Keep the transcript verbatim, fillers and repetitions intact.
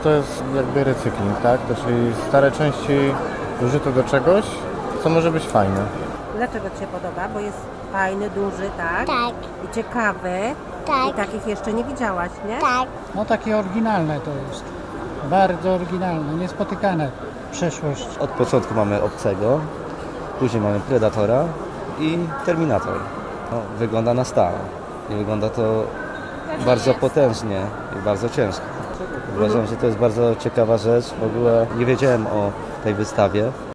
to jest jakby recykling, tak? To czyli stare części użyte do czegoś, co może być fajne. Dlaczego Ci się podoba? Bo jest fajny, duży, tak? Tak. I ciekawy. Tak. I takich jeszcze nie widziałaś, nie? Tak. No takie oryginalne to jest. Bardzo oryginalne, niespotykane w przeszłości. Od początku mamy Obcego, później mamy Predatora i Terminator. No, wygląda na stałe i wygląda to bardzo potężnie i bardzo ciężko. Uważam, że to jest bardzo ciekawa rzecz. W ogóle nie wiedziałem o tej wystawie.